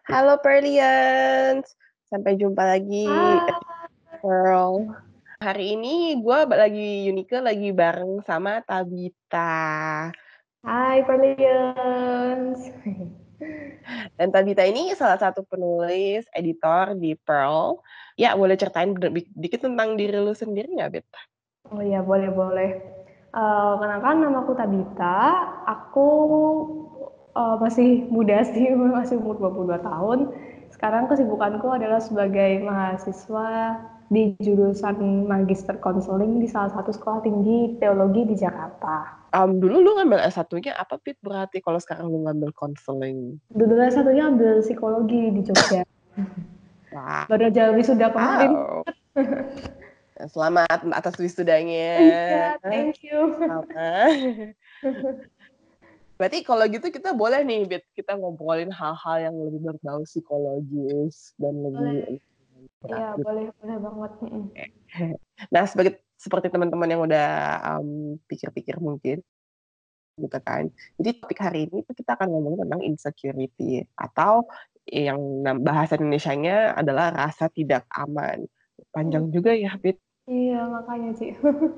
Halo Pearlians, sampai jumpa lagi Hai, Pearl. Hari ini gue lagi Unique lagi bareng sama Tabita. hai Perlians. Dan Tabita ini salah satu penulis, editor di Pearl. Ya, boleh ceritain dikit tentang diri lu sendiri nggak, Bet? Oh iya, boleh-boleh. Kenalkan nama aku Tabita. Aku masih muda sih, masih umur 22 tahun. Sekarang kesibukanku adalah sebagai mahasiswa di jurusan Magister Konseling di salah satu sekolah tinggi teologi di Jakarta. Dulu lu ngambil S1-nya apa, Pit? Berarti kalau sekarang lu ngambil konseling. Dulu satunya ambil psikologi di Jogja. Baru aja wisuda kemarin. Wow. Selamat atas wisudanya. Iya, thank you. Sama. Berarti kalau gitu kita boleh nih, Bet, kita ngobrolin hal-hal yang lebih berbau psikologis dan Boleh. lebih berat Iya, gitu. boleh banget. Nah, seperti teman-teman yang udah pikir-pikir mungkin gitu kan. Jadi topik hari ini tuh kita akan ngomong tentang insecurity atau yang bahasa Indonesianya adalah rasa tidak aman. Hmm, Panjang juga ya, Bet. iya, makanya sih.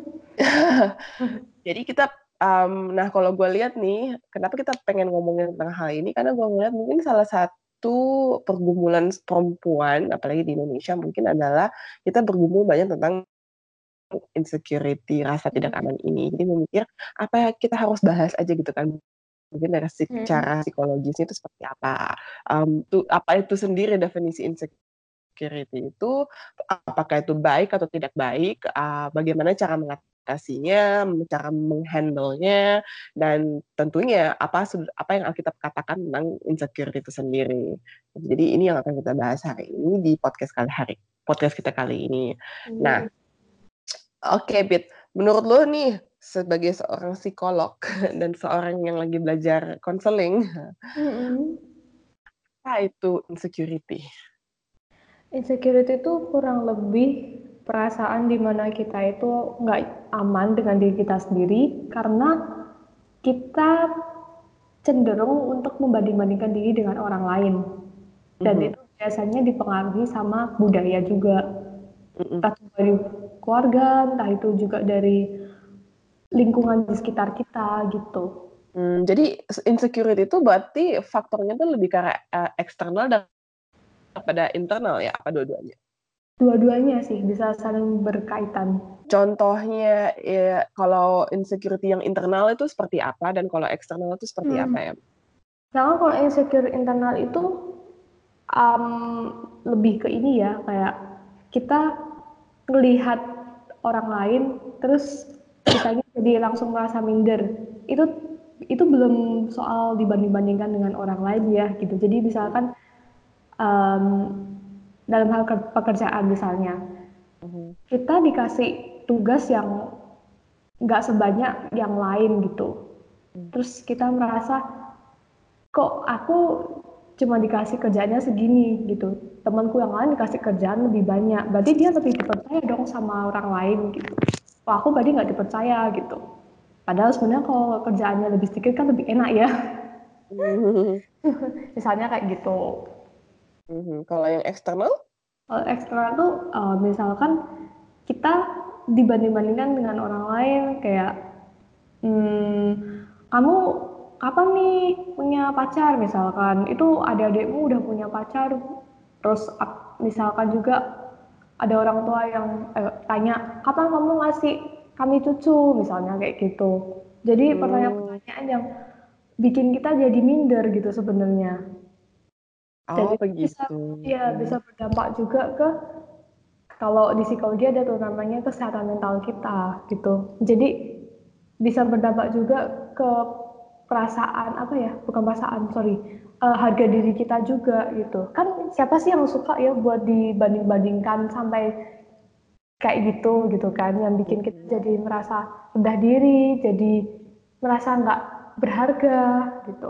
Jadi kita nah kalau gue lihat nih, kenapa kita pengen ngomongin tentang hal ini, karena gue ngeliat mungkin salah satu pergumulan perempuan, apalagi di Indonesia mungkin adalah kita bergumul banyak tentang insecurity, rasa tidak aman ini. Jadi memikir apa ya kita harus bahas aja gitu kan. Mungkin dari Mm-mm. secara psikologisnya itu seperti apa. Apa itu sendiri definisi insecurity itu, apakah itu baik atau tidak baik, bagaimana cara mengatasinya, cara menghandle-nya, dan tentunya apa yang Alkitab katakan tentang insecurity itu sendiri. Jadi ini yang akan kita bahas hari ini di podcast kita kali ini. Nah, Iya. oke, Bit. Menurut lo nih, sebagai seorang psikolog dan seorang yang lagi belajar konseling, Mm-mm. apa itu insecurity? Insecurity itu kurang lebih perasaan di mana kita itu nggak aman dengan diri kita sendiri karena kita cenderung untuk membanding-bandingkan diri dengan orang lain. Dan Mhm, itu biasanya dipengaruhi sama budaya juga. mhm. Entah itu dari keluarga, entah itu juga dari lingkungan di sekitar kita gitu. Jadi insecurity itu berarti faktornya tuh lebih ke arah, eksternal daripada internal ya? Apa dua-duanya? Dua-duanya sih bisa saling berkaitan. Contohnya, kalau insecurity yang internal itu seperti apa dan kalau eksternal itu seperti apa Hmm. ya? Nah, kalau insecure internal itu lebih ke ini ya, kayak kita melihat orang lain, terus kitanya jadi langsung merasa minder. Itu itu belum soal dibanding-bandingkan dengan orang lain ya, gitu. Jadi misalkan em, dalam hal pekerjaan misalnya, Mhm. kita dikasih tugas yang nggak sebanyak yang lain gitu. Mhm. Terus kita merasa kok aku cuma dikasih kerjaannya segini gitu. Temanku yang lain dikasih kerjaan lebih banyak. Berarti dia lebih dipercaya dong sama orang lain gitu. Kok aku berarti nggak dipercaya gitu. Padahal sebenarnya kalau kerjaannya lebih sedikit kan lebih enak ya. Mhm. Misalnya kayak gitu. Kalau yang eksternal? Kalau ekstra tuh misalkan kita dibanding-bandingkan dengan orang lain kayak hmm, kamu kapan nih punya pacar misalkan itu adik-adikmu udah punya pacar terus misalkan juga ada orang tua yang tanya kapan kamu ngasih kami cucu misalnya kayak gitu jadi Mmm, pertanyaan-pertanyaan yang bikin kita jadi minder gitu sebenarnya dan oh itu bisa begitu. ya bisa berdampak juga ke kalau di psikologi ada tuh namanya kesehatan mental kita gitu. Jadi bisa berdampak juga ke perasaan apa ya? Bukan perasaan, sorry. Harga diri kita juga gitu. Kan siapa sih yang suka ya buat dibanding-bandingkan sampai kayak gitu kan yang bikin kita Mhm. jadi merasa rendah diri, jadi merasa nggak berharga gitu.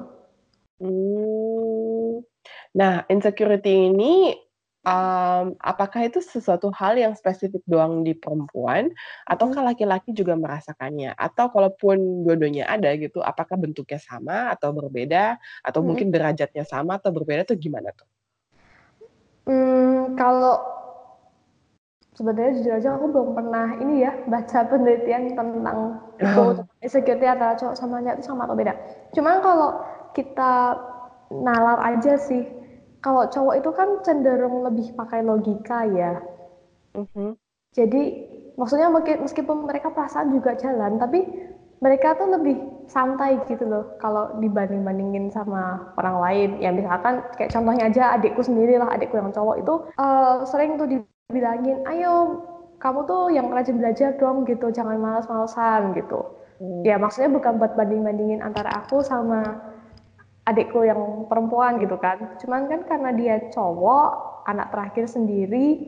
Mmm. Nah, insecurity ini, apakah itu sesuatu hal yang spesifik doang di perempuan, ataukah Mm. laki-laki juga merasakannya? Atau kalaupun dua-duanya ada gitu, apakah bentuknya sama atau berbeda, atau mungkin Mm. derajatnya sama atau berbeda tuh gimana tuh? Kalau sebenarnya jujur aja aku belum pernah ini ya baca penelitian tentang itu insecurity antara cowok sama cewek itu sama atau beda. Cuman kalau kita nalar aja sih, kalau cowok itu kan cenderung lebih pakai logika ya. Mhm. Jadi maksudnya meskipun mereka perasaan juga jalan, tapi mereka tuh lebih santai gitu loh kalau dibanding-bandingin sama orang lain. Ya misalkan kayak contohnya aja adikku sendiri lah, adikku yang cowok itu sering tuh dibilangin, ayo kamu tuh yang rajin belajar dong gitu, jangan malas-malesan gitu. Hmm. Ya maksudnya bukan buat banding-bandingin antara aku sama adikku yang perempuan gitu kan. Cuman kan karena dia cowok, anak terakhir sendiri,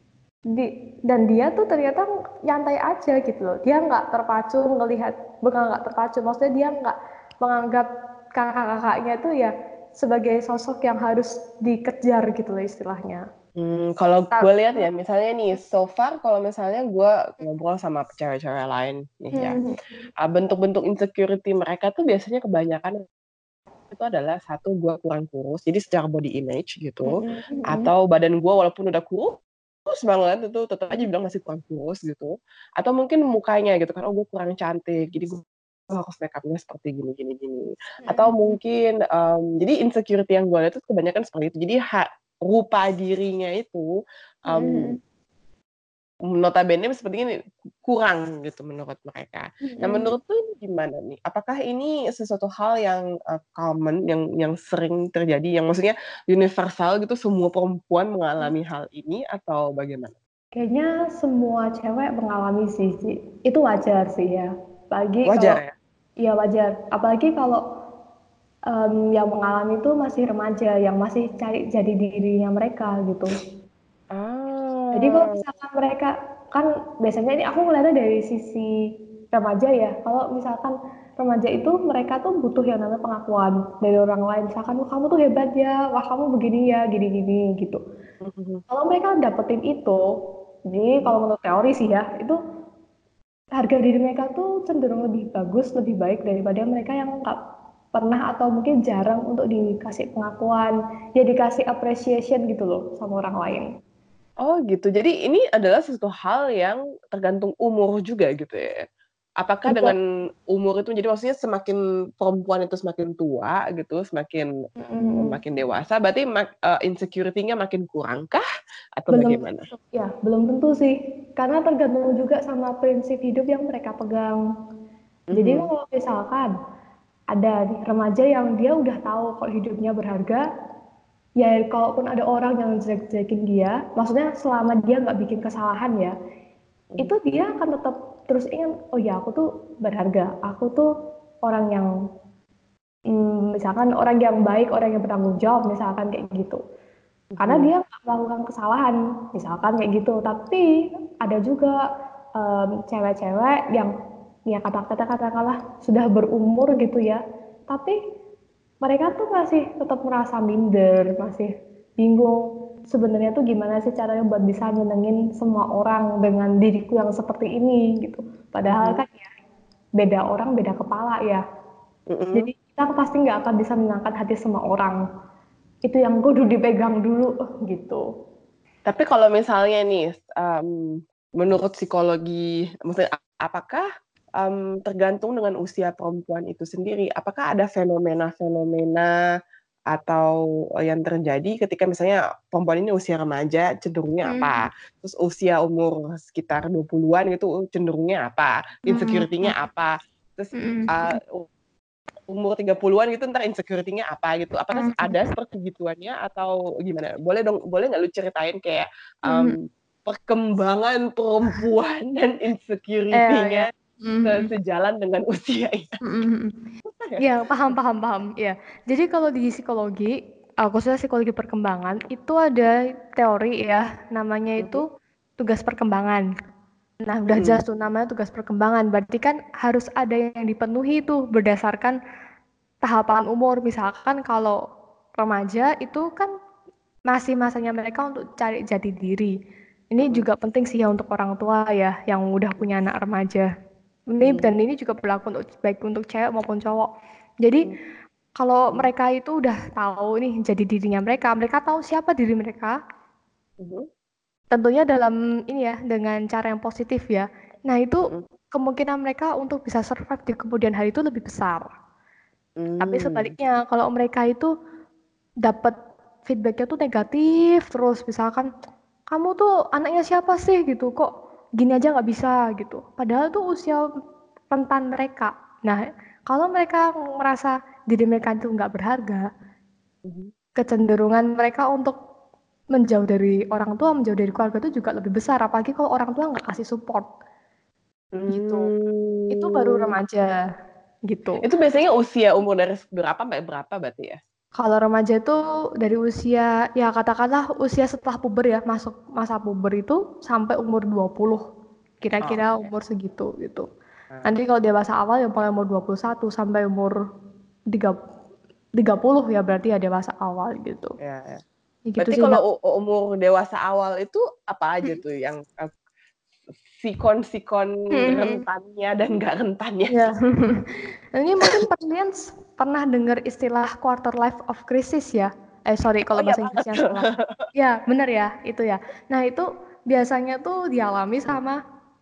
dan dia tuh ternyata nyantai aja gitu loh. Dia nggak terpacu ngelihat, bukan nggak terpacu, maksudnya dia nggak menganggap kakak-kakaknya itu ya sebagai sosok yang harus dikejar gitu loh istilahnya. Kalau gue Ta- lihat ya, misalnya nih, so far kalau misalnya gue ngobrol sama cewek-cewek lain nih ya, Hmm, bentuk-bentuk insecurity mereka tuh biasanya kebanyakan itu adalah satu, gue kurang kurus, jadi secara body image gitu, hmm, hmm, atau badan gue walaupun udah kurus banget itu tetap aja bilang masih kurang kurus gitu, atau mungkin mukanya gitu kan, oh gue kurang cantik, jadi gue harus make upnya seperti gini gini gini, atau hmm, mungkin jadi insecurity yang gue lihat itu kebanyakan seperti itu, jadi rupa dirinya itu um, hmm, notabene seperti ini kurang gitu menurut mereka. Nah, hmm, menurut tuh ini gimana nih? Apakah ini sesuatu hal yang common, yang sering terjadi, yang maksudnya universal gitu, semua perempuan mengalami hal ini atau bagaimana? Kayaknya semua cewek mengalami sih, itu wajar sih ya. Apalagi kalau Wajar ya? iya wajar, apalagi kalau yang mengalami itu masih remaja, yang masih cari jadi dirinya mereka gitu. Jadi kalau Ah, misalkan mereka kan biasanya ini aku ngeliatnya dari sisi remaja ya. Kalau misalkan remaja itu mereka tuh butuh yang namanya pengakuan dari orang lain. Misalkan wah kamu tuh hebat ya, wah kamu begini ya, gini-gini gitu. mhm, Kalau mereka dapetin itu, jadi mhm. kalau menurut teori sih ya, itu harga diri mereka tuh cenderung lebih bagus, lebih baik daripada mereka yang nggak pernah atau mungkin jarang untuk dikasih pengakuan, ya dikasih appreciation gitu loh sama orang lain. Oh gitu, jadi ini adalah sesuatu hal yang tergantung umur juga gitu ya? Apakah Iya. dengan umur itu, jadi maksudnya semakin perempuan itu semakin tua gitu, semakin Mm, makin dewasa, berarti insecurity-nya makin kurang kah? Atau belum bagaimana? ya belum tentu sih, karena tergantung juga sama prinsip hidup yang mereka pegang. Jadi Mhm, kalau misalkan ada nih remaja yang dia udah tahu kok hidupnya berharga, ya kalaupun ada orang yang jelek-jelekin dia, maksudnya selama dia nggak bikin kesalahan ya, mhm, itu dia akan tetap terus ingat, oh ya aku tuh berharga, aku tuh orang yang misalkan orang yang baik, orang yang bertanggung jawab, misalkan kayak gitu. Karena mhm. dia nggak melakukan kesalahan, misalkan kayak gitu. Tapi ada juga cewek-cewek yang ya kata-kata katakanlah sudah berumur gitu ya, tapi mereka tuh masih tetap merasa minder, masih bingung sebenarnya tuh gimana sih caranya buat bisa nyenengin semua orang dengan diriku yang seperti ini gitu. Padahal Mhm, kan ya beda orang beda kepala ya. mhm. Jadi kita pasti nggak akan bisa menyenangkan hati semua orang. Itu yang kudu dipegang dulu gitu. Tapi kalau misalnya nih, menurut psikologi, maksudnya apakah, tergantung dengan usia perempuan itu sendiri, apakah ada fenomena-fenomena atau, yang terjadi ketika misalnya perempuan ini usia remaja cenderungnya Hmm, apa? Terus usia umur sekitar 20-an gitu cenderungnya apa? hmm, Insecurity-nya apa? Terus, hmm, eee, umur 30-an gitu entar insecurity-nya apa gitu, apakah ada hmm, seperti gituannya atau gimana? Boleh nggak lu ceritain kayak, hmm. perkembangan perempuan dan Ya. insecurity-nya Hmm, sejalan dengan usianya? hmm, hmm. Susah ya? Ya, paham, paham, paham. Ya. Jadi kalau di psikologi, khususnya psikologi perkembangan, itu ada teori ya, namanya Mhm, itu tugas perkembangan. Nah, udah mhm, jelas tuh namanya tugas perkembangan. Berarti kan harus ada yang dipenuhi tuh berdasarkan tahapan umur. Misalkan kalau remaja itu kan masih masanya mereka untuk cari jati diri. Ini mhm, juga penting sih ya untuk orang tua ya yang udah punya anak remaja. Dan mhm, ini juga berlaku untuk baik untuk cewek maupun cowok. Jadi kalau mereka itu udah tahu nih jadi dirinya mereka, mereka tahu siapa diri mereka, Mhm, Tentunya dalam ini ya, dengan cara yang positif ya. Nah, itu mhm. kemungkinan mereka untuk bisa survive di kemudian hari itu lebih besar. Tapi Mmm, sebaliknya, kalau mereka itu dapat feedbacknya tuh negatif terus, misalkan kamu tuh anaknya siapa sih gitu, kok gini aja nggak bisa gitu. Padahal tuh usia rentan mereka. Nah, kalau mereka merasa diri mereka itu nggak berharga, mhm. kecenderungan mereka untuk menjauh dari orang tua, menjauh dari keluarga itu juga lebih besar. Apalagi kalau orang tua nggak kasih support gitu. Itu baru Mmm, remaja gitu. itu biasanya usia umur dari berapa sampai berapa berarti ya? Kalau remaja itu dari usia, ya katakanlah usia setelah puber ya, masuk masa puber itu sampai umur 20. Oh, Kira-kira oke. umur segitu gitu. Nah, Nanti kalau dewasa awal yang paling umur 21 sampai umur 30 ya, berarti ya dewasa awal gitu. ya ya. Ya gitu Berarti sih. kalau Nah, umur dewasa awal itu apa aja tuh yang, sikon-sikon rentannya dan nggak rentannya? ya. Ini mungkin kalian pernah dengar istilah quarter life of crisis ya? Sorry Oh, kalau iya bahasa banget. Inggrisnya salah. Ya, benar ya, itu ya. Nah, itu biasanya tuh dialami sama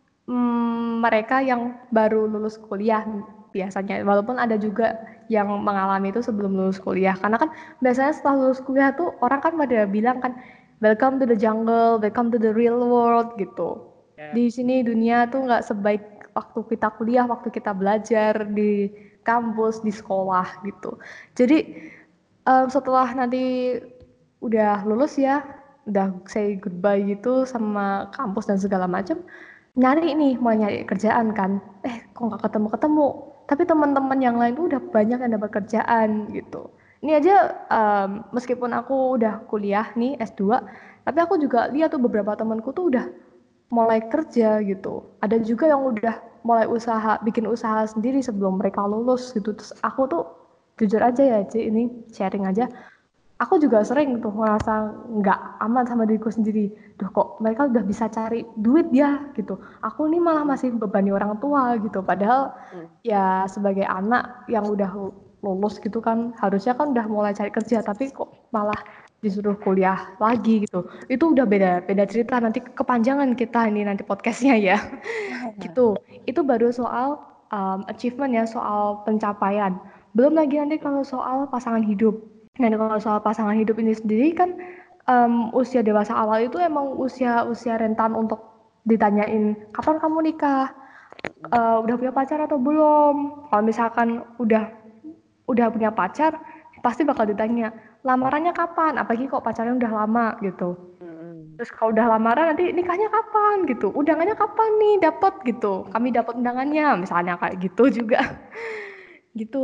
mereka yang baru lulus kuliah biasanya. Walaupun ada juga yang mengalami itu sebelum lulus kuliah. Karena kan biasanya setelah lulus kuliah tuh orang kan pada bilang kan, welcome to the jungle, welcome to the real world gitu. Ya. Di sini dunia tuh nggak sebaik waktu kita kuliah, waktu kita belajar di kampus, di sekolah gitu. Jadi setelah nanti udah lulus ya, udah say goodbye gitu sama kampus dan segala macam, nyari nih, mau nyari kerjaan kan, kok nggak ketemu-ketemu, tapi teman-teman yang lain tuh udah banyak yang dapat kerjaan gitu. Ini aja meskipun aku udah kuliah nih S2, tapi aku juga lihat tuh beberapa temanku tuh udah mulai kerja gitu. Ada juga yang udah mulai usaha, bikin usaha sendiri sebelum mereka lulus gitu. Terus aku tuh jujur aja ya, Ci, ini sharing aja. Aku juga sering tuh merasa nggak aman sama diriku sendiri. Duh, kok mereka udah bisa cari duit ya gitu. Aku nih malah Mhm, masih bebani orang tua gitu. Padahal mhm. ya sebagai anak yang udah lulus gitu kan, harusnya kan udah mulai cari kerja, tapi kok malah disuruh kuliah lagi gitu. Itu udah beda beda cerita, nanti kepanjangan kita ini nanti podcastnya ya. Gitu. Itu baru soal achievement ya, soal pencapaian. Belum lagi nanti kalau soal pasangan hidup. Nah, kalau soal pasangan hidup ini sendiri kan usia dewasa awal itu emang usia rentan untuk ditanyain kapan kamu nikah, udah punya pacar atau belum. Kalau misalkan udah punya pacar, pasti bakal ditanya lamarannya kapan, apalagi kok pacarnya udah lama gitu. Mhm. Terus kalau udah lamaran nanti nikahnya kapan gitu, undangannya kapan nih dapat gitu, kami dapat undangannya misalnya kayak gitu juga. Gitu.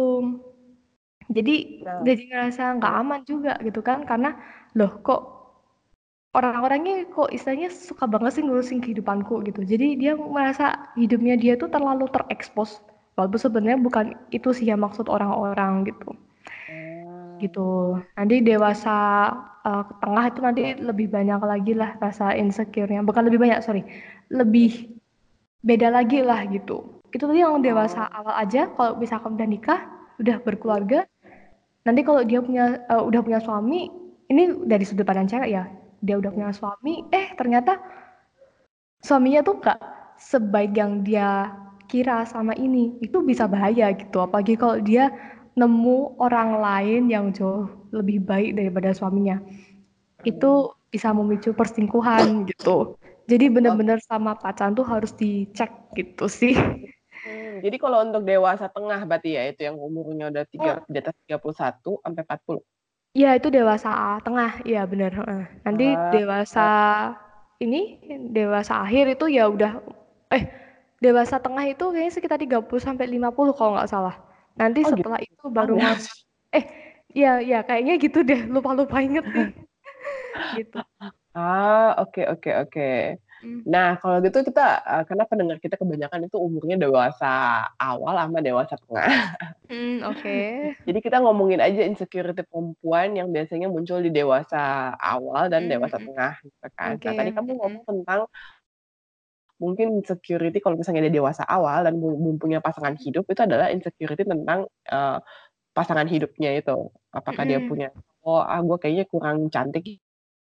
Nah, Jadi ngerasa nggak heeh. aman juga gitu kan, karena loh kok orang-orangnya kok istilahnya suka banget sih ngurusin kehidupanku gitu. Jadi dia merasa hidupnya dia tuh terlalu terekspos. Walaupun sebenarnya bukan itu sih yang maksud orang-orang gitu. Oh, Gitu. Nanti dewasa ke tengah itu nanti lebih banyak lagi lah rasa insecure-nya. Bukan lebih banyak, sorry. Lebih beda lagi lah gitu. Itu tadi yang dewasa oh, awal aja, kalau misalkan udah nikah, udah mhm, berkeluarga, nanti kalau dia udah punya suami, ini dari sudut pandang cewek ya, dia udah mhm. punya suami, ternyata suaminya tuh gak sebaik yang dia kira sama ini. Itu bisa bahaya gitu. Apalagi kalau dia nemu orang lain yang jauh lebih baik daripada suaminya. Mmm, Itu bisa memicu perselingkuhan gitu. Jadi oke. bener-bener sama pacaran tuh harus dicek gitu sih. Jadi kalau untuk dewasa tengah berarti ya, itu yang umurnya udah di atas 31 sampai 40? Iya, itu dewasa tengah, iya bener, heeh. Nanti Ah, dewasa ini, dewasa akhir itu ya udah, eh dewasa tengah itu kayaknya sekitar 30 sampai 50 kalau nggak salah. Nanti oh gitu, setelah itu baru ya? mulai, eh iya iya kayaknya gitu deh, lupa-lupa inget nih, gitu. Ah, oke oke oke. Hmm, Nah, kalau gitu kita, karena pendengar kita kebanyakan itu umurnya dewasa awal sama dewasa tengah. oke. Jadi kita ngomongin aja insecurity perempuan yang biasanya muncul di dewasa awal dan Hmm, dewasa tengah, gitu kan. Nah, oke. tadi kamu ngomong tentang mungkin insecurity kalau misalnya dia dewasa awal dan belum punya pasangan hidup, itu adalah insecurity tentang, pasangan hidupnya itu. Apakah dia Hmm, punya, "Oh, gue kayaknya kurang cantik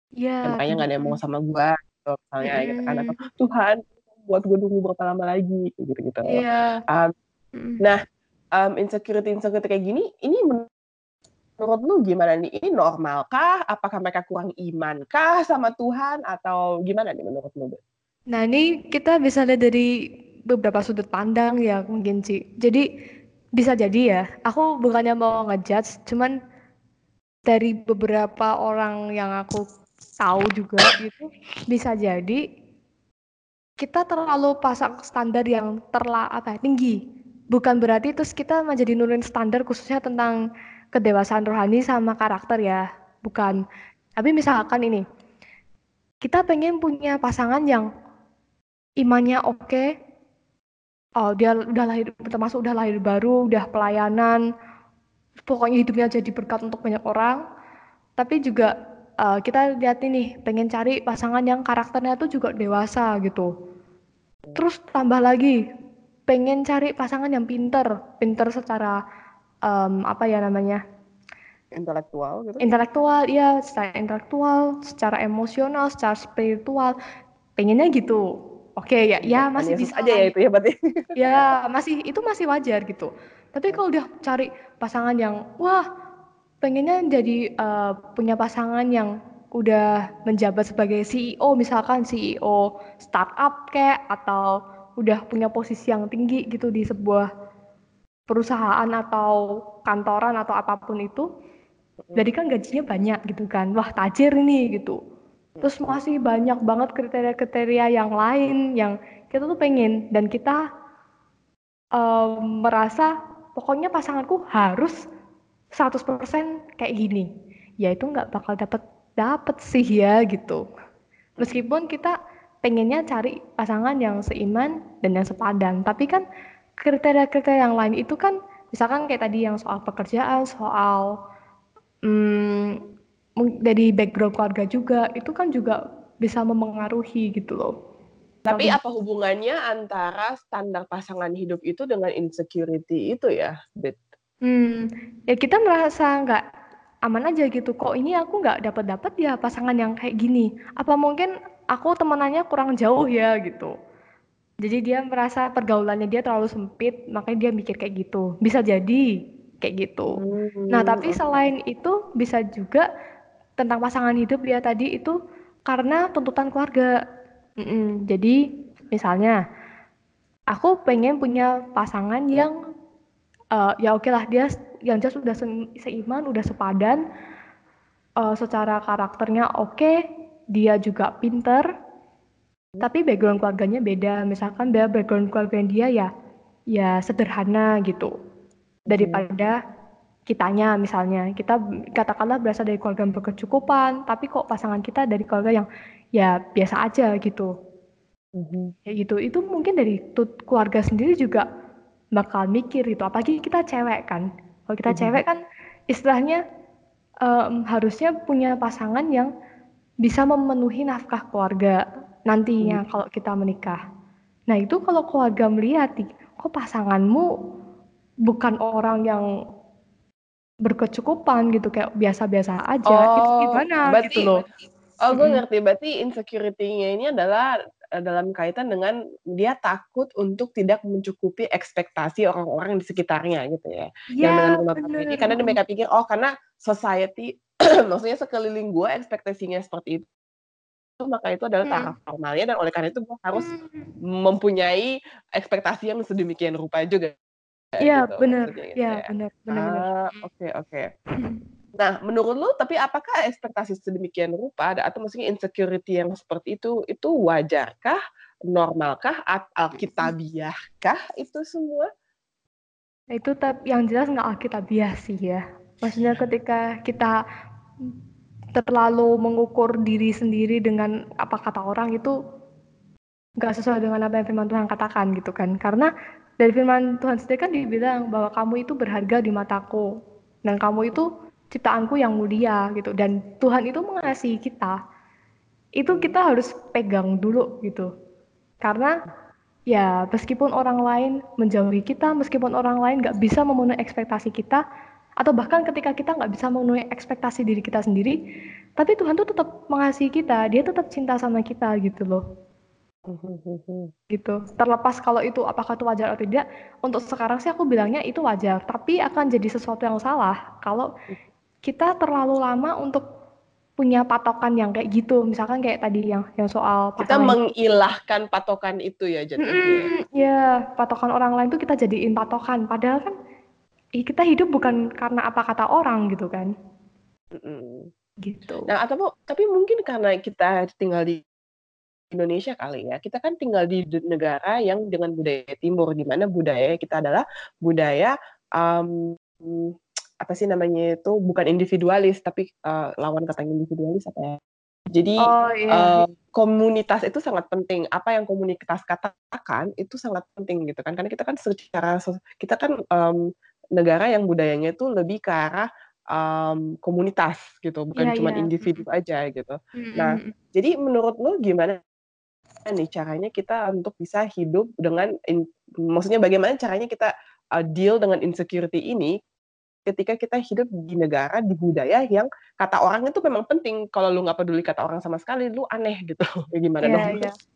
Iya, ya makanya nggak ada yang mau bener. sama gue gitu, misalnya gitu kan, atau Mm-mm. Tuhan buat gue nunggu berapa lama lagi gitu gitu. Iya. Um, Mm. nah, insecurity insecurity kayak gini, ini menurut lu gimana nih? Ini normal kah? Apakah mereka kurang iman kah sama Tuhan atau gimana nih menurut lu? Nah, ini kita bisa lihat dari beberapa sudut pandang ya mungkin Ci. Jadi bisa jadi ya, aku bukannya mau ngejudge, cuman dari beberapa orang yang aku tahu juga gitu, bisa jadi kita terlalu pasang standar yang tinggi. Bukan berarti terus kita menjadi nurunin standar khususnya tentang kedewasaan rohani sama karakter ya. Bukan. Tapi misalkan ini, kita pengen punya pasangan yang imannya oke, oh dia udah lahir, termasuk udah lahir baru, udah pelayanan, pokoknya hidupnya jadi berkat untuk banyak orang. Tapi juga kita lihat ini, pengen cari pasangan yang karakternya tuh juga dewasa gitu. Terus tambah lagi, pengen cari pasangan yang pinter, pinter secara apa ya namanya, Intelektual gitu? intelektual, ya secara intelektual, secara emosional, secara spiritual, pengennya gitu. Oke ya, ya Bukan masih Yesus bisa aja lah. ya itu ya berarti. Ya masih itu masih wajar gitu. Tapi kalau udah cari pasangan yang wah pengennya jadi punya pasangan yang udah menjabat sebagai CEO, misalkan CEO startup kayak, atau udah punya posisi yang tinggi gitu di sebuah perusahaan atau kantoran atau apapun itu, jadi kan gajinya banyak gitu kan, wah tajir ini gitu. Terus masih banyak banget kriteria-kriteria yang lain yang kita tuh pengen, dan kita merasa pokoknya pasanganku harus 100% kayak gini, ya itu nggak bakal dapet dapet sih ya gitu. Meskipun kita pengennya cari pasangan yang seiman dan yang sepadan, tapi kan kriteria-kriteria yang lain itu kan, misalkan kayak tadi yang soal pekerjaan, soal dari background keluarga juga, itu kan juga bisa memengaruhi gitu loh. Tapi Kalau apa hubungannya antara standar pasangan hidup itu dengan insecurity itu ya, Bet? Ya kita merasa nggak aman aja gitu. Kok ini aku nggak dapat-dapat ya pasangan yang kayak gini. Apa mungkin aku temenannya kurang jauh ya gitu. Jadi dia merasa pergaulannya dia terlalu sempit, makanya dia mikir kayak gitu. Bisa jadi kayak gitu. Nah, tapi Oke. selain itu bisa juga tentang pasangan hidup ya tadi itu karena tuntutan keluarga. Jadi misalnya aku pengen punya pasangan yang ya oke lah dia yang jelas udah seiman, udah sepadan, secara karakternya oke, dia juga pinter, tapi background keluarganya beda. Misalkan dia background keluarganya dia ya ya sederhana gitu. Daripada kitanya misalnya, kita katakanlah berasal dari keluarga yang berkecukupan, tapi kok pasangan kita dari keluarga yang ya biasa aja gitu. Kayak gitu. Itu mungkin dari keluarga sendiri juga bakal mikir gitu. Apalagi kita cewek kan. Kalau kita cewek kan istilahnya harusnya punya pasangan yang bisa memenuhi nafkah keluarga nantinya kalau kita menikah. Nah itu kalau keluarga melihat, kok pasanganmu bukan orang yang berkecukupan gitu, kayak biasa-biasa aja, itu Oh, gimana gitu berarti loh. gue Mm-mm. ngerti. Berarti insecurity-nya ini adalah dalam kaitan dengan dia takut untuk tidak mencukupi ekspektasi orang-orang di sekitarnya gitu ya. Iya Yang dengan rumah tangga ini bener. karena mereka pikir oh karena society maksudnya sekeliling gue ekspektasinya seperti itu maka itu adalah taraf Mm-mm. normalnya dan oleh karena itu gue harus Mm. mempunyai ekspektasi yang sedemikian rupa juga Iya gitu bener, maksudnya gitu ya ya. bener bener bener. Oke oke. Nah, menurut lu tapi apakah ekspektasi sedemikian rupa atau maksudnya insecurity yang seperti itu wajarkah, normalkah, alkitabiahkah itu semua? Itu yang jelas nggak alkitabiah sih ya. Maksudnya ketika kita terlalu mengukur diri sendiri dengan apa kata orang, itu nggak sesuai dengan apa yang firman Tuhan katakan gitu kan. Karena dari firman Tuhan sendiri kan dibilang bahwa kamu itu berharga di mataku dan kamu itu ciptaanku yang mulia gitu, dan Tuhan itu mengasihi kita. Itu kita harus pegang dulu gitu. Karena ya meskipun orang lain menjauhi kita, meskipun orang lain nggak bisa memenuhi ekspektasi kita, atau bahkan ketika kita nggak bisa memenuhi ekspektasi diri kita sendiri, tapi Tuhan tuh tetap mengasihi kita, dia tetap cinta sama kita gitu loh. Gitu. Terlepas kalau itu apakah itu wajar atau tidak, untuk sekarang sih aku bilangnya itu wajar, tapi akan jadi sesuatu yang salah kalau kita terlalu lama untuk punya patokan yang kayak gitu. Misalkan kayak tadi yang soal Kita pasangan. mengilahkan patokan itu ya jatuhnya. Ya, patokan orang lain tuh kita jadiin patokan. Padahal kan kita hidup bukan karena apa kata orang gitu kan. Gitu. Nah, tapi mungkin karena kita tinggal di Indonesia kali ya, kita kan tinggal di negara yang dengan budaya timur, di mana budaya kita adalah budaya apa sih namanya itu, bukan individualis, tapi lawan kata individualis apa ya? Jadi komunitas itu sangat penting. Apa yang komunitas katakan itu sangat penting gitu kan, karena kita kan kita kan negara yang budayanya itu lebih ke arah komunitas gitu, bukan cuma individu aja gitu. Nah, jadi menurut lo gimana nih caranya kita untuk bisa hidup dengan maksudnya bagaimana caranya kita deal dengan insecurity ini ketika kita hidup di negara, di budaya yang kata orang itu memang penting. Kalau lu nggak peduli kata orang sama sekali, lu aneh gitu. Gimana dong?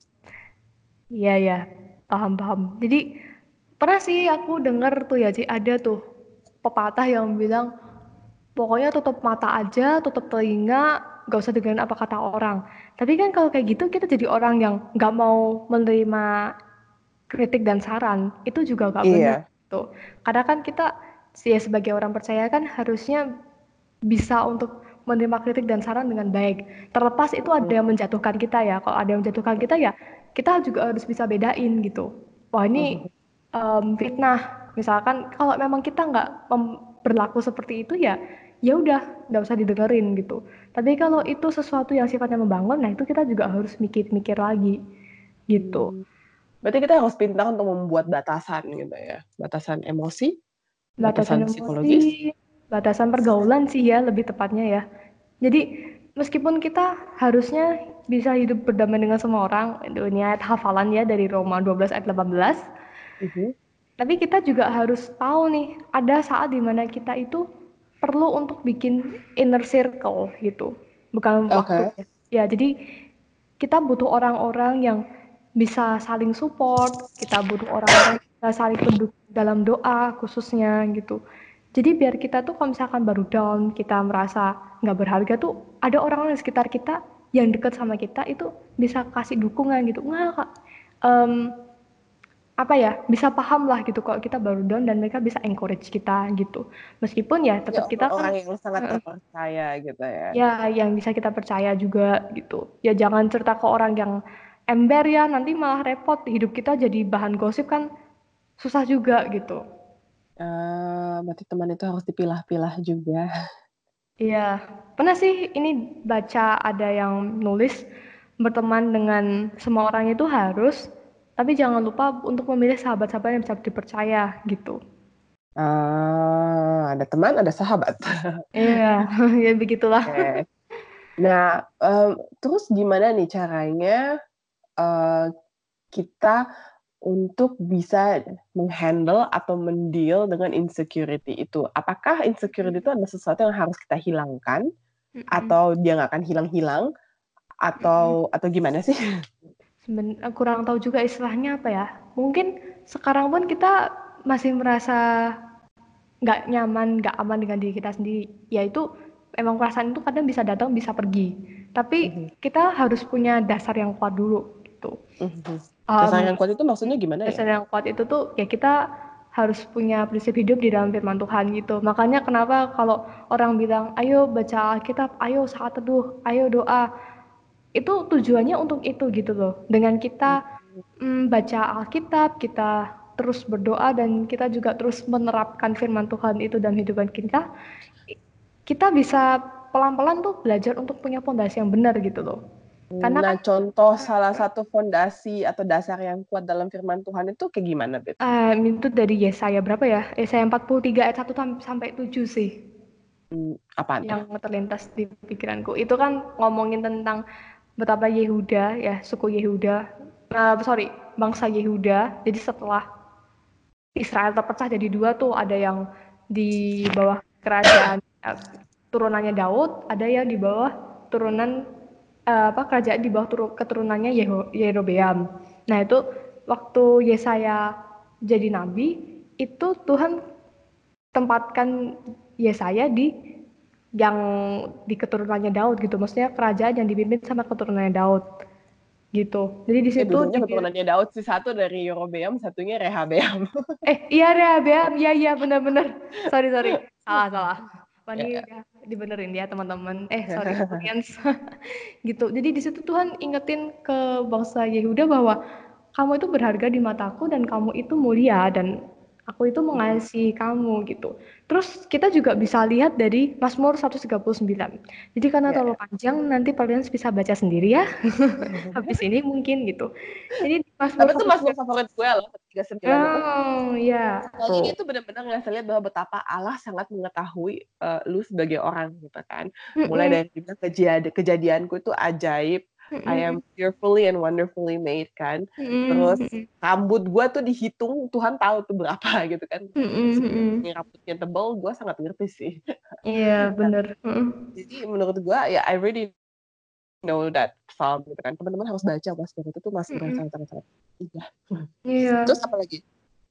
Iya, paham. Jadi pernah sih aku dengar tuh ya, Ci, ada tuh pepatah yang bilang pokoknya tutup mata aja, tutup telinga, gak usah dengerin apa kata orang. Tapi kan kalau kayak gitu kita jadi orang yang gak mau menerima kritik dan saran, itu juga gak benar tuh. Karena kan kita sebagai orang percaya kan harusnya bisa untuk menerima kritik dan saran dengan baik. Terlepas itu ada yang menjatuhkan kita ya. Kalau ada yang menjatuhkan kita ya, kita juga harus bisa bedain gitu. Wah ini fitnah. Misalkan kalau memang kita nggak berlaku seperti itu ya, ya udah nggak usah didengerin gitu. Tapi kalau itu sesuatu yang sifatnya membangun, nah itu kita juga harus mikir-mikir lagi gitu. Berarti kita harus pintar untuk membuat batasan gitu ya, batasan emosi, batasan psikologis, batasan pergaulan sih ya lebih tepatnya ya. Jadi meskipun kita harusnya bisa hidup berdamai dengan semua orang, ini ayat hafalan ya dari Roma 12 ayat 18. Tapi kita juga harus tahu nih, ada saat dimana kita itu perlu untuk bikin inner circle gitu. Bukan waktu ya. Jadi kita butuh orang-orang yang bisa saling support, kita butuh orang-orang yang bisa saling mendukung dalam doa khususnya gitu. Jadi biar kita tuh kalau misalkan baru down, kita merasa nggak berharga tuh, ada orang-orang di sekitar kita yang dekat sama kita itu bisa kasih dukungan gitu. Nggak, apa ya, bisa paham lah gitu kalau kita baru down dan mereka bisa encourage kita gitu. Meskipun ya tetap kita kan orang yang sangat terpercaya gitu ya. Ya, yang bisa kita percaya juga gitu. Ya jangan cerita ke orang yang ember ya, nanti malah repot. Hidup kita jadi bahan gosip kan susah juga gitu. Berarti teman itu harus dipilah-pilah juga. Iya, pernah sih ini baca ada yang nulis berteman dengan semua orang itu harus, tapi jangan lupa untuk memilih sahabat-sahabat yang bisa dipercaya gitu. Ada teman, ada sahabat. Iya, ya begitulah. Nah, terus gimana nih caranya kita untuk bisa menghandle atau mendeal dengan insecurity itu? Apakah insecurity itu ada sesuatu yang harus kita hilangkan, atau dia nggak akan hilang-hilang, atau gimana sih? Kurang tahu juga istilahnya apa ya. Mungkin sekarang pun kita masih merasa nggak nyaman, nggak aman dengan diri kita sendiri. Yaitu emang perasaan itu kadang bisa datang, bisa pergi. Tapi kita harus punya dasar yang kuat dulu gitu. Dasar yang kuat itu maksudnya gimana ya? Dasar yang kuat itu tuh ya kita harus punya prinsip hidup di dalam firman Tuhan gitu. Makanya kenapa kalau orang bilang, ayo baca Alkitab, ayo saat teduh, ayo doa. Itu tujuannya untuk itu gitu loh. Dengan kita baca Alkitab, kita terus berdoa dan kita juga terus menerapkan firman Tuhan itu dalam hidupan kita, kita bisa pelan-pelan tuh belajar untuk punya fondasi yang benar gitu loh. Karena nah, contoh salah satu fondasi atau dasar yang kuat dalam firman Tuhan itu kayak gimana, Bet? Itu dari Yesaya berapa ya? Yesaya 43 ayat 1 sampai 7 sih. Apaan yang terlintas di pikiranku. Itu kan ngomongin tentang betapa Yehuda, ya suku Yehuda, bangsa Yehuda. Jadi setelah Israel terpecah jadi dua tuh, ada yang di bawah kerajaan turunannya Daud, ada yang di bawah turunan kerajaan di bawah keturunannya Yerobeam. Nah itu waktu Yesaya jadi nabi, itu Tuhan tempatkan Yesaya yang di keturunannya Daud gitu, maksudnya kerajaan yang dipimpin sama keturunannya Daud gitu. Jadi di situ dulunya keturunannya Daud sih, satu dari Yerobeam, satunya Rehabeam. iya Rehabeam, iya benar-benar. Sorry, salah. Ini Ya, udah dibenerin ya teman-teman. Sorry audience. Gitu. Jadi di situ Tuhan ingetin ke bangsa Yehuda bahwa kamu itu berharga di mataku dan kamu itu mulia dan aku itu mengasihi kamu gitu. Terus kita juga bisa lihat dari Mazmur 139. Jadi karena terlalu panjang nanti kalian bisa baca sendiri ya. Habis ini mungkin gitu. Jadi Mazmur Tapi itu Mazmur 139. favorit gue loh, 139 itu. Oh iya. Soalnya itu benar-benar ngasih lihat bahwa betapa Allah sangat mengetahui lu sebagai orang gitu kan. Mulai dari bilang kejadianku itu ajaib, I am fearfully and wonderfully made kan. Terus rambut gue tuh dihitung, Tuhan tahu tuh berapa gitu kan. Rambutnya tebal, gue sangat ngerti sih. Iya benar. Jadi menurut gue ya I really know that psalm gitu kan. Teman-teman harus baca Mazmur itu tuh masih sangat-sangat indah. Iya. Terus apa lagi?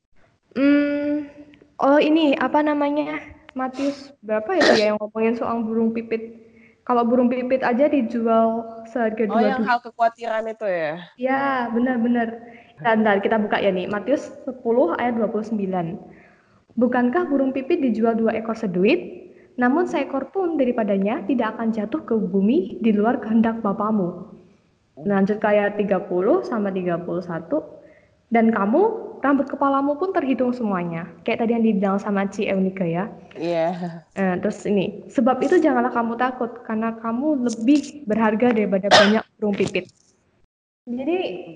Oh ini apa namanya? Matius berapa itu ya yang ngomongin soal burung pipit? Kalau burung pipit aja dijual seharga Oh, yang 2 hal kekhawatiran itu ya? Ya, benar-benar. Bentar, kita buka ya nih. Matius 10 ayat 29. Bukankah burung pipit dijual 2 ekor seduit? Namun seekor pun daripadanya tidak akan jatuh ke bumi di luar kehendak Bapamu. Lanjut ke ayat 30 sama 31. Dan kamu, rambut kepalamu pun terhitung semuanya. Kayak tadi yang dibilang sama Ci Eunika ya. Iya. Terus ini, sebab itu janganlah kamu takut, karena kamu lebih berharga daripada banyak burung pipit. Jadi,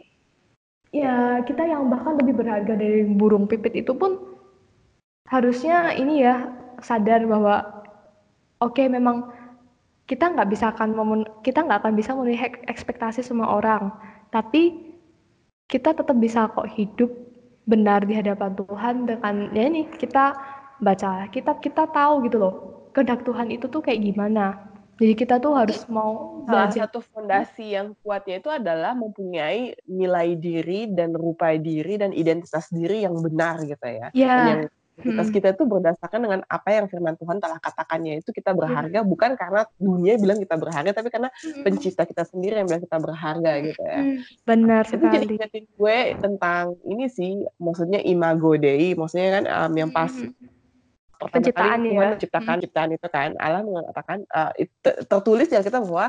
ya kita yang bahkan lebih berharga dari burung pipit itu pun harusnya ini ya, sadar bahwa oke, memang kita nggak akan bisa memenuhi ekspektasi semua orang, tapi kita tetap bisa kok hidup benar di hadapan Tuhan dengan ya ini kita baca kitab, kita tahu gitu loh kehendak Tuhan itu tuh kayak gimana. Jadi kita tuh harus mau Salah belajar. satu fondasi yang kuatnya itu adalah mempunyai nilai diri dan rupa diri dan identitas diri yang benar gitu ya. Ya. Dan yang identitas kita itu berdasarkan dengan apa yang firman Tuhan telah katakannya, itu kita berharga bukan karena dunia bilang kita berharga, tapi karena pencipta kita sendiri yang bilang kita berharga gitu ya. Benar Itu jadi sekali. ingetin gue tentang ini sih, maksudnya imago Dei, maksudnya kan yang pas pertama kali Penciptaan Tuhan ya. menciptakan ciptaan itu kan, Allah mengatakan tertulis di Alkitab bahwa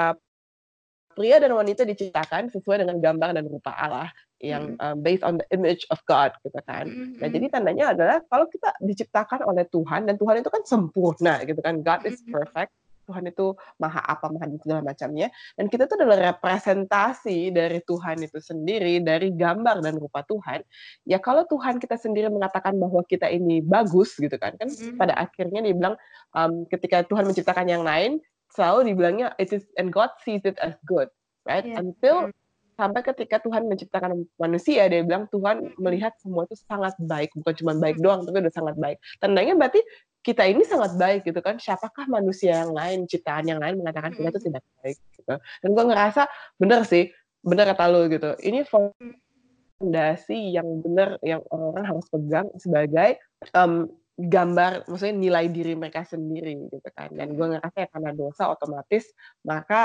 pria dan wanita diciptakan sesuai dengan gambar dan rupa Allah yang based on the image of God gitu kan. Nah, jadi tandanya adalah kalau kita diciptakan oleh Tuhan dan Tuhan itu kan sempurna gitu kan. God is perfect. Tuhan itu maha apa, maha segala macamnya. Dan kita itu adalah representasi dari Tuhan itu sendiri, dari gambar dan rupa Tuhan. Ya kalau Tuhan kita sendiri mengatakan bahwa kita ini bagus gitu kan, kan pada akhirnya dia bilang ketika Tuhan menciptakan yang lain, selalu dibilangnya it is and God sees it as good, right? Until sampai ketika Tuhan menciptakan manusia, dia bilang Tuhan melihat semua itu sangat baik, bukan cuma baik doang, tapi udah sangat baik. Tandanya berarti kita ini sangat baik gitu kan. Siapakah manusia yang lain, ciptaan yang lain mengatakan kita itu tidak baik gitu. Dan gue ngerasa bener sih, bener kata lu gitu. Ini fondasi yang bener yang orang harus pegang sebagai gambar, maksudnya nilai diri mereka sendiri gitu kan. Dan gue ngerasa ya karena dosa otomatis maka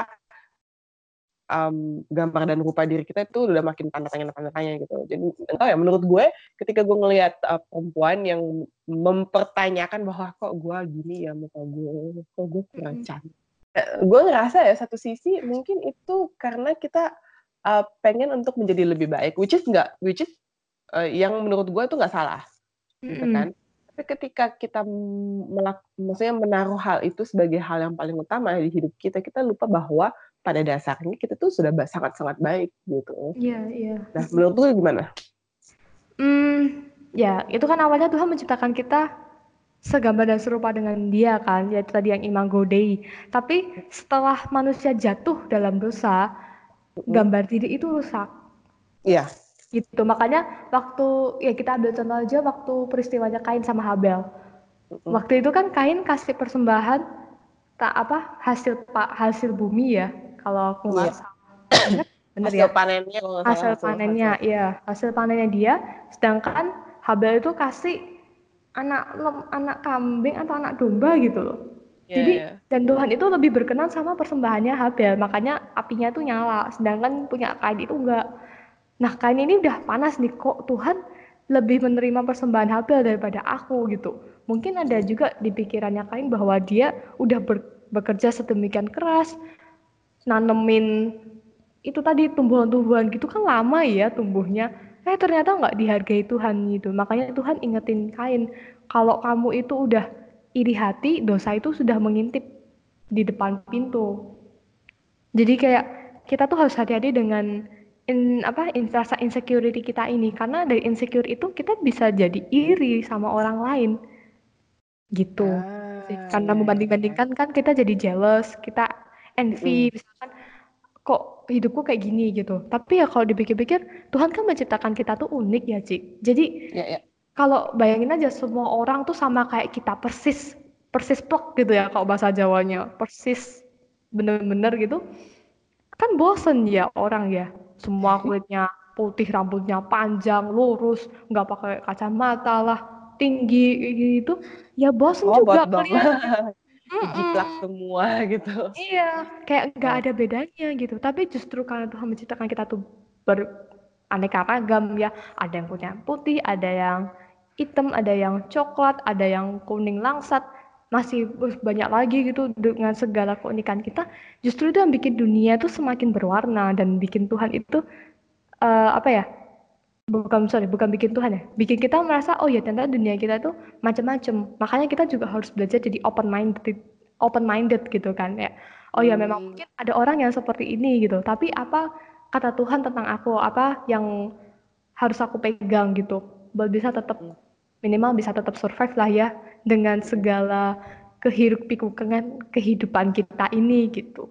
gambar dan rupa diri kita itu udah makin tanda tanya gitu. Jadi entah ya, menurut gue ketika gue ngelihat perempuan yang mempertanyakan bahwa kok gue gini ya muka gue, kok gue kurang cantik. Gue ngerasa ya satu sisi mungkin itu karena kita pengen untuk menjadi lebih baik, which is yang menurut gue itu nggak salah, gitu kan. Tapi ketika kita maksudnya menaruh hal itu sebagai hal yang paling utama di hidup kita, kita lupa bahwa pada dasarnya kita tuh sudah sangat-sangat baik gitu. Iya. Nah, menurut lu gimana? Ya, itu kan awalnya Tuhan menciptakan kita segambar dan serupa dengan Dia kan, yaitu tadi yang imago Dei. Tapi setelah manusia jatuh dalam dosa, gambar diri itu rusak. Iya. Gitu. Makanya waktu ya kita ambil contoh aja waktu peristiwanya Kain sama Habel. Waktu itu kan Kain kasih persembahan tak apa hasil bumi ya. Kalau aku nggak Iya. salah ingat bener Hasil ya. panennya kalau nggak salah Hasil hasil. panennya, ya hasil panennya dia. Sedangkan Habel itu kasih anak kambing atau anak domba gitu loh. Iya, Jadi iya. dan Tuhan itu lebih berkenan sama persembahannya Habel, makanya apinya tuh nyala. Sedangkan punya Kain itu enggak. Nah, Kain ini udah panas nih, kok Tuhan lebih menerima persembahan Habel daripada aku gitu. Mungkin ada juga di pikirannya Kain bahwa dia udah bekerja sedemikian keras, nanemin itu tadi tumbuhan-tumbuhan gitu kan lama ya tumbuhnya. Ternyata nggak dihargai Tuhan gitu. Makanya Tuhan ingetin Kain, kalau kamu itu udah iri hati, dosa itu sudah mengintip di depan pintu. Jadi kayak kita tuh harus hati-hati dengan rasa insecurity kita ini, karena dari insecure itu kita bisa jadi iri sama orang lain gitu. Karena Iya, iya, iya. membanding-bandingkan kan kita jadi jealous, kita envy, Mm-mm. misalkan kok hidupku kayak gini gitu. Tapi ya kalau dipikir-pikir, Tuhan kan menciptakan kita tuh unik ya, Cik. Jadi Iya, iya. kalau bayangin aja semua orang tuh sama kayak kita, persis persis plek gitu ya kalau bahasa Jawanya, persis bener-bener gitu. Kan bosen ya orang ya, semua kulitnya putih, rambutnya panjang, lurus, nggak pakai kacamata lah, tinggi kayak gitu. Ya bosen Robot juga dong. ngeliatnya. Jiplak Mm-mm. semua gitu. Iya, kayak nggak Oh, ada bedanya gitu. Tapi justru karena Tuhan menciptakan kita tuh beraneka ragam ya. Ada yang punya putih, ada yang hitam, ada yang coklat, ada yang kuning langsat. Masih banyak lagi gitu dengan segala keunikan kita. Justru itu yang bikin dunia tuh semakin berwarna dan bikin Tuhan itu apa ya? Bukan bikin Tuhan ya. Bikin kita merasa oh ya ternyata dunia kita tuh macam-macam. Makanya kita juga harus belajar jadi open minded gitu kan ya. Oh ya memang hmm, mungkin ada orang yang seperti ini gitu. Tapi apa kata Tuhan tentang aku? Apa yang harus aku pegang gitu? Buat bisa tetap hmm, minimal bisa tetap survive lah ya dengan hmm. segala kehiruk pikukan kehidupan kita ini gitu.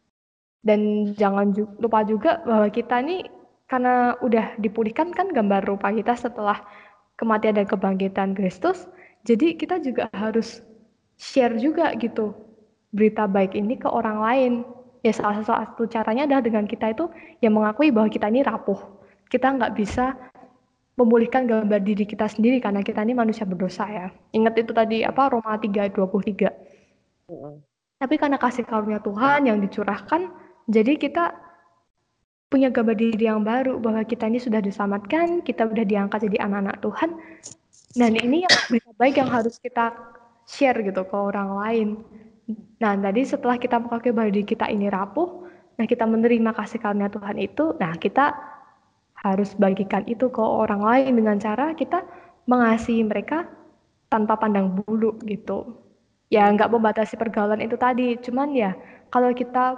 Dan jangan lupa juga bahwa kita nih karena udah dipulihkan kan gambar rupa kita setelah kematian dan kebangkitan Kristus, jadi kita juga harus share juga gitu berita baik ini ke orang lain. Ya salah satu caranya adalah dengan kita itu yang mengakui bahwa kita ini rapuh. Kita nggak bisa memulihkan gambar diri kita sendiri karena kita ini manusia berdosa ya. Ingat itu tadi apa Roma 3:23. Hmm. Tapi karena kasih karunia Tuhan yang dicurahkan, jadi kita punya gambar diri yang baru bahwa kita ini sudah diselamatkan, kita sudah diangkat jadi anak-anak Tuhan. Dan ini yang berita baik yang harus kita share gitu ke orang lain. Nah, tadi setelah kita mengakui bahwa diri kita ini rapuh, nah kita menerima kasih karunia Tuhan itu, nah kita harus bagikan itu ke orang lain dengan cara kita mengasihi mereka tanpa pandang bulu gitu. Ya nggak membatasi pergaulan itu tadi, cuman ya kalau kita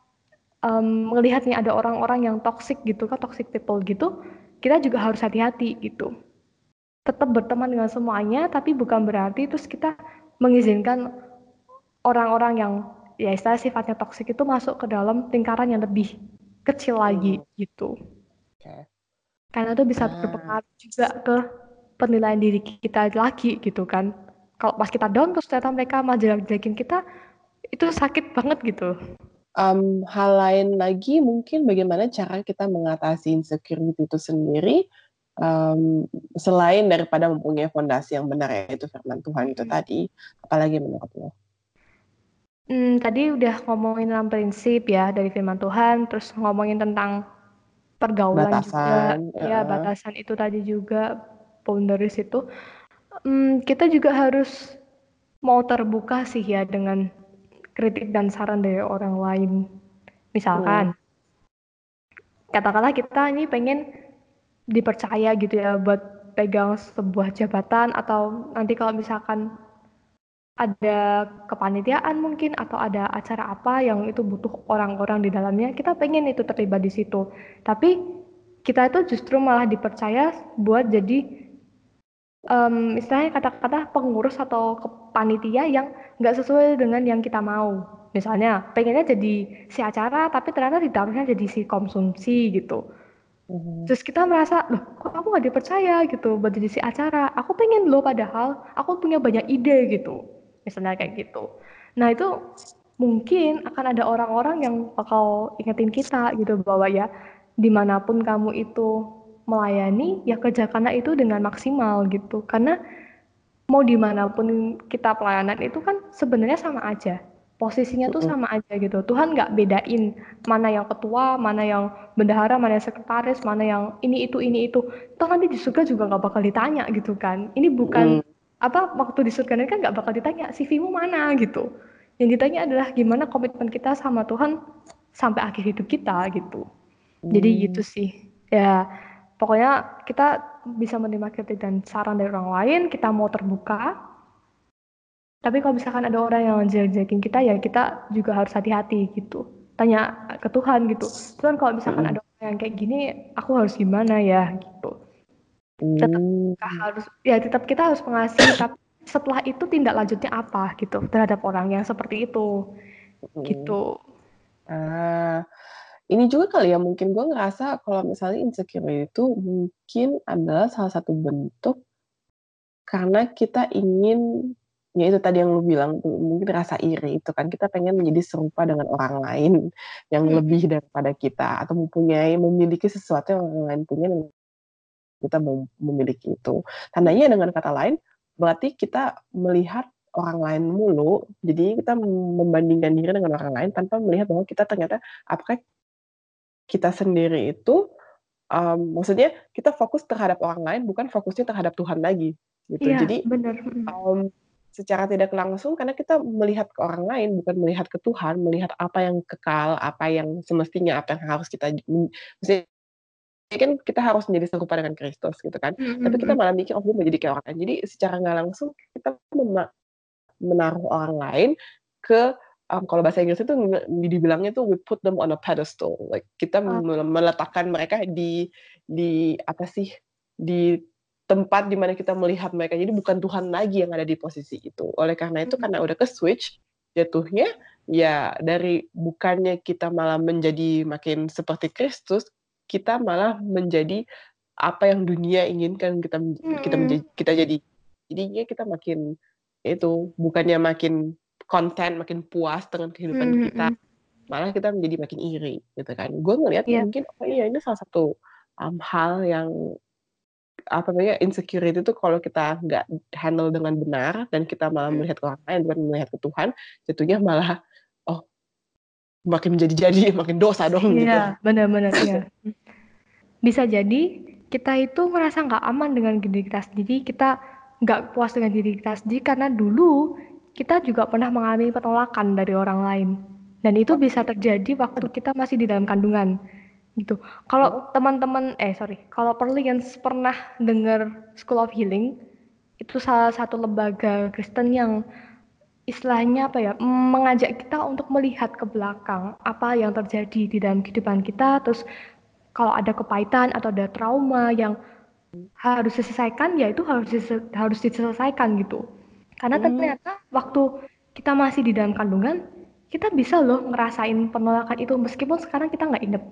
melihat nih ada orang-orang yang toxic gitu kan, toxic people gitu, kita juga harus hati-hati gitu. Tetap berteman dengan semuanya, tapi bukan berarti terus kita mengizinkan orang-orang yang ya istilah sifatnya toxic itu masuk ke dalam lingkaran yang lebih kecil Hmm. lagi gitu. Oke. Karena itu bisa Ah, berpengaruh juga ke penilaian diri kita lagi gitu kan. Kalau pas kita down terus ternyata mereka malah jelek-jelekin kita, itu sakit banget gitu. hal lain lagi mungkin bagaimana cara kita mengatasi insecurity itu sendiri, um, selain daripada mempunyai fondasi yang benar yaitu firman Tuhan itu tadi, apalagi menurut lo? Tadi udah ngomongin tentang prinsip ya dari firman Tuhan, terus ngomongin tentang pergaulan juga, Batasan, ya batasan itu tadi juga, boundaries itu. Kita juga harus mau terbuka sih ya dengan kritik dan saran dari orang lain. hmm, Misalkan, katakanlah kita ini pengen dipercaya gitu ya buat pegang sebuah jabatan atau nanti kalau misalkan ada kepanitiaan mungkin atau ada acara apa yang itu butuh orang-orang di dalamnya, kita pengen itu terlibat di situ. Tapi kita itu justru malah dipercaya buat jadi istilahnya kata-kata pengurus atau panitia yang nggak sesuai dengan yang kita mau. Misalnya pengennya jadi si acara tapi ternyata ditaruhnya jadi si konsumsi gitu. Terus kita merasa, loh kok aku gak dipercaya gitu buat jadi si acara. Aku pengen loh padahal aku punya banyak ide gitu. Misalnya kayak gitu. Nah itu mungkin akan ada orang-orang yang bakal ingetin kita gitu bahwa ya dimanapun kamu itu melayani ya kerjakanlah itu dengan maksimal gitu. Karena mau dimanapun kita pelayanan itu kan sebenarnya sama aja. Posisinya tuh Mm-mm. sama aja gitu. Tuhan nggak bedain mana yang ketua, mana yang bendahara, mana yang sekretaris, mana yang ini itu. Toh nanti di surga juga nggak bakal ditanya gitu kan. Ini bukan Mm-mm. apa waktu di surga nanti kan nggak bakal ditanya CV-mu mana gitu. Yang ditanya adalah gimana komitmen kita sama Tuhan sampai akhir hidup kita gitu. Jadi gitu Mm. sih. Ya, pokoknya kita bisa menerima kritik dan saran dari orang lain, kita mau terbuka. Tapi kalau misalkan ada orang yang jelek-jelekin kita, ya kita juga harus hati-hati gitu. Tanya ke Tuhan gitu. Tuhan kalau misalkan Mm-mm. ada orang yang kayak gini, aku harus gimana ya gitu. Tetap Mm. harus, ya tetap kita harus mengasihi, tapi setelah itu tindak lanjutnya apa gitu terhadap orang yang seperti itu Mm. gitu. Ah, ini juga kali ya, mungkin gue ngerasa kalau misalnya insecure itu mungkin adalah salah satu bentuk karena kita ingin, ya itu tadi yang lu bilang tuh, mungkin rasa iri itu kan, kita pengen menjadi serupa dengan orang lain yang lebih daripada kita, atau memiliki sesuatu yang orang lain punya dan kita memiliki itu. Tandanya dengan kata lain, berarti kita melihat orang lain mulu, jadi kita membandingkan diri dengan orang lain tanpa melihat bahwa kita ternyata, apakah kita sendiri itu, maksudnya kita fokus terhadap orang lain, bukan fokusnya terhadap Tuhan lagi, gitu. Iya, Jadi, benar. secara tidak langsung karena kita melihat ke orang lain, bukan melihat ke Tuhan, melihat apa yang kekal, apa yang semestinya, apa yang harus kita maksudnya kan kita harus menjadi serupa dengan Kristus gitu kan. Tapi kita malah mikir, oh gue mau jadi kayak orang lain. Jadi secara nggak langsung kita menaruh orang lain ke kalau bahasa Inggris itu dibilangnya tuh we put them on a pedestal. Like kita meletakkan mereka di apa sih, di tempat di mana kita melihat mereka. Jadi bukan Tuhan lagi yang ada di posisi itu. Oleh karena itu karena udah ke switch jatuhnya ya dari bukannya kita malah menjadi makin seperti Kristus, kita malah menjadi apa yang dunia inginkan kita menjadi, kita jadi. Jadinya kita makin itu bukannya makin konten, makin puas dengan kehidupan kita, malah kita menjadi makin iri gitu kan. Gue ngelihat Iya, mungkin oh iya ini salah satu hal yang apa namanya insecurity itu kalau kita nggak handle dengan benar dan kita malah melihat ke orang lain bukan melihat ke Tuhan, jatuhnya malah oh makin menjadi-jadi makin dosa dong gitu. iya, benar-benar ya. Bisa jadi kita itu merasa nggak aman dengan diri kita sendiri, kita nggak puas dengan diri kita sendiri karena dulu kita juga pernah mengalami penolakan dari orang lain. Dan itu Oh, bisa terjadi waktu kita masih di dalam kandungan gitu. Kalau oh, teman-teman, kalau Perlians pernah dengar School of Healing, itu salah satu lembaga Kristen yang istilahnya apa ya, mengajak kita untuk melihat ke belakang apa yang terjadi di dalam kehidupan kita, terus kalau ada kepahitan atau ada trauma yang harus diselesaikan, ya itu harus diselesaikan gitu. Karena hmm, ternyata waktu kita masih di dalam kandungan, kita bisa loh ngerasain penolakan itu meskipun sekarang kita nggak inget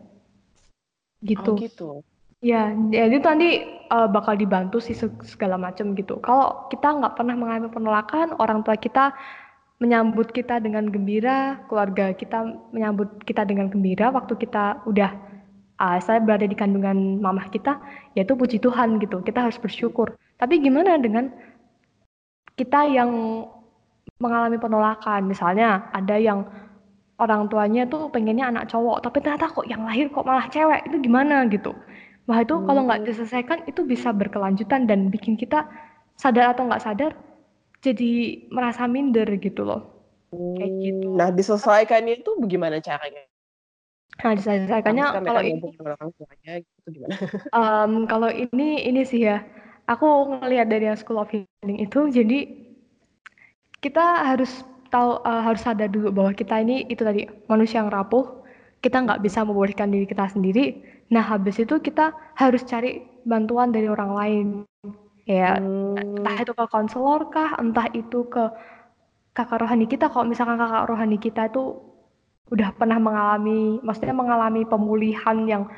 oh gitu. gitu. Ya, jadi itu nanti bakal dibantu sih segala macam gitu. Kalau kita nggak pernah mengalami penolakan, orang tua kita menyambut kita dengan gembira, keluarga kita menyambut kita dengan gembira waktu kita udah saya berada di kandungan mamah kita, yaitu puji Tuhan gitu. Kita harus bersyukur. Tapi gimana dengan kita yang mengalami penolakan? Misalnya ada yang orang tuanya tuh pengennya anak cowok, tapi ternyata kok yang lahir kok malah cewek, itu gimana gitu. Wah itu kalau nggak Hmm. diselesaikan itu bisa berkelanjutan dan bikin kita sadar atau nggak sadar jadi merasa minder gitu loh. Kayak gitu. Nah, diselesaikannya itu bagaimana caranya? Nah, diselesaikannya Apakah kalau mereka ini ngobrol dengan orang tuanya gitu gimana? kalau ini sih ya, aku ngelihat dari yang School of Healing itu, jadi kita harus tahu harus sadar dulu bahwa kita ini itu tadi manusia yang rapuh, kita nggak bisa memulihkan diri kita sendiri. Nah habis itu kita harus cari bantuan dari orang lain, ya entah Hmm, itu ke konselor kah, entah itu ke kakak rohani kita. Kalau misalkan kakak rohani kita itu udah pernah mengalami, maksudnya mengalami pemulihan yang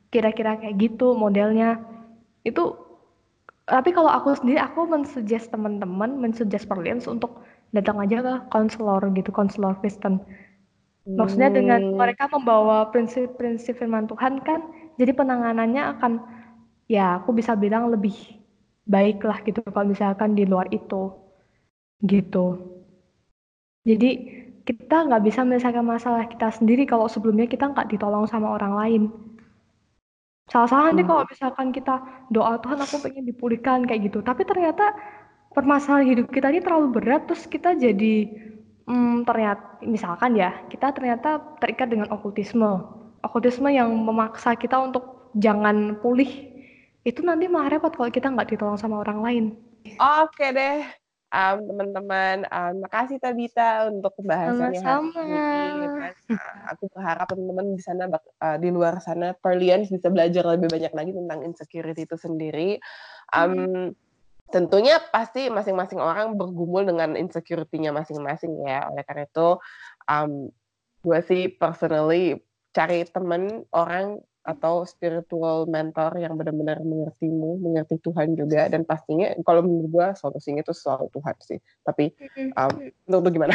kira-kira kayak gitu modelnya. Itu tapi kalau aku sendiri aku mensuggest teman-teman, mensuggest Perlians untuk datang aja ke konselor gitu, konselor Kristen. Maksudnya dengan Hmm, mereka membawa prinsip-prinsip firman Tuhan kan, jadi penanganannya akan ya aku bisa bilang lebih baik lah gitu kalau misalkan di luar itu gitu. Jadi kita nggak bisa menyelesaikan masalah kita sendiri kalau sebelumnya kita nggak ditolong sama orang lain. Salah-salah nanti kalau hmm. misalkan kita doa Tuhan aku pengen dipulihkan kayak gitu, tapi ternyata permasalahan hidup kita ini terlalu berat terus kita jadi ternyata misalkan ya kita ternyata terikat dengan okultisme yang memaksa kita untuk jangan pulih itu nanti malah repot kalau kita nggak ditolong sama orang lain. Oke deh, teman-teman. Makasih Tabita untuk pembahasannya hari Sama-sama. ini. Dan aku berharap teman-teman di sana, di luar sana, Perlians bisa belajar lebih banyak lagi tentang insecurity itu sendiri. Tentunya pasti masing-masing orang bergumul dengan insecurity-nya masing-masing ya. Oleh karena itu, gue sih personally cari temen orang atau spiritual mentor yang benar-benar mengertimu, mengerti Tuhan juga, dan pastinya kalau menurut gue solusinya itu selalu Tuhan sih. Tapi menurut lu gimana?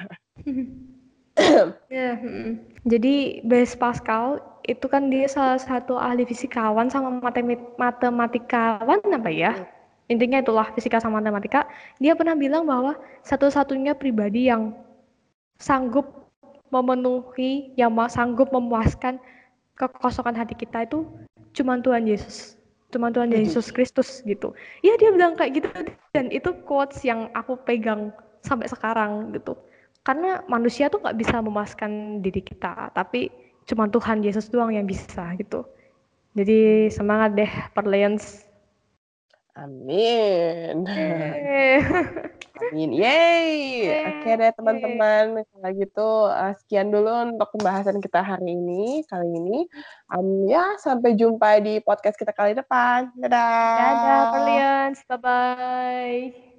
Ya, jadi Blaise Pascal itu kan dia salah satu ahli fisikawan sama matematikawan apa ya? Intinya itulah fisika sama matematika. Dia pernah bilang bahwa satu-satunya pribadi yang sanggup memenuhi, yang sanggup memuaskan kekosongan hati kita itu cuma Tuhan Yesus. Cuma Tuhan Setuju. Yesus Kristus gitu. Iya dia bilang kayak gitu dan itu quotes yang aku pegang sampai sekarang gitu. Karena manusia tuh nggak bisa memuaskan diri kita, tapi cuma Tuhan Yesus doang yang bisa gitu. Jadi semangat deh Perlians. Amin. Yeay. Amin. Yeay. Oke deh teman-teman. Kalau gitu sekian dulu untuk pembahasan kita hari ini. Kali ini. Ya, sampai jumpa di podcast kita kali depan. Dadah Dadah. Perlians, bye-bye.